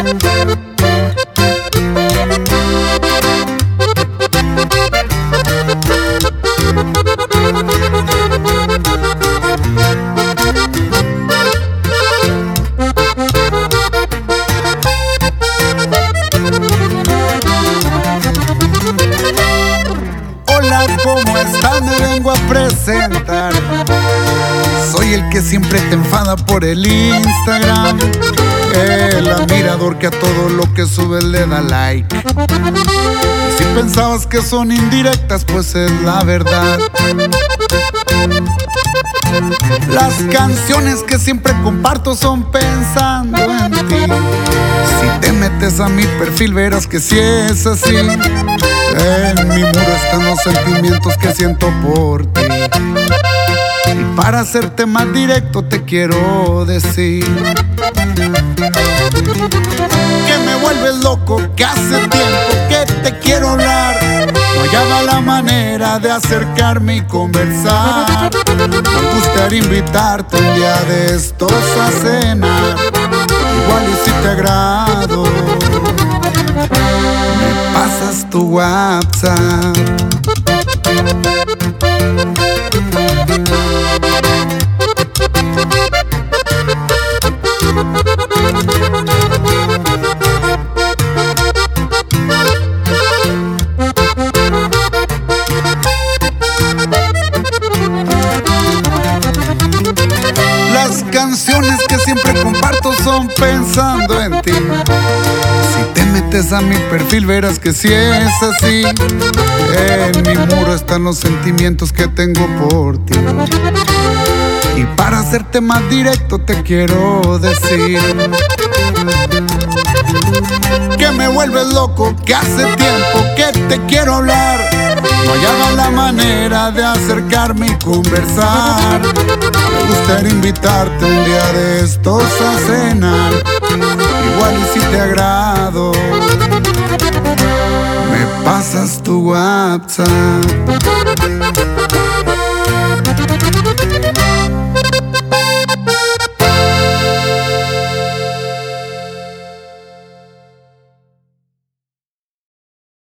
Hola, ¿cómo estás? Me vengo a presentar. Soy el que siempre te enfada por el Instagram, el admirador que a todo lo que sube le da like. Y si pensabas que son indirectas, pues es la verdad. Las canciones que siempre comparto son pensando en ti. Si te metes a mi perfil verás que si es así. En mi muro están los sentimientos que siento por ti. Y para hacerte más directo te quiero decir que me vuelves loco, que hace tiempo que te quiero hablar. No hallaba la manera de acercarme y conversar. Me gustaría invitarte un día de estos a cenar. Igual y si te agrado, me pasas tu WhatsApp. Las canciones que siempre comparto son pensando en ti. Si te metes a mi perfil verás que si es así. En mi muro están los sentimientos que tengo por ti. Y para hacerte más directo te quiero decir que me vuelves loco, que hace tiempo que te quiero hablar. No hallaba la manera de acercarme y conversar. Me gustaría invitarte un día de estos a cenar. Igual y si te agrado, me pasas tu WhatsApp.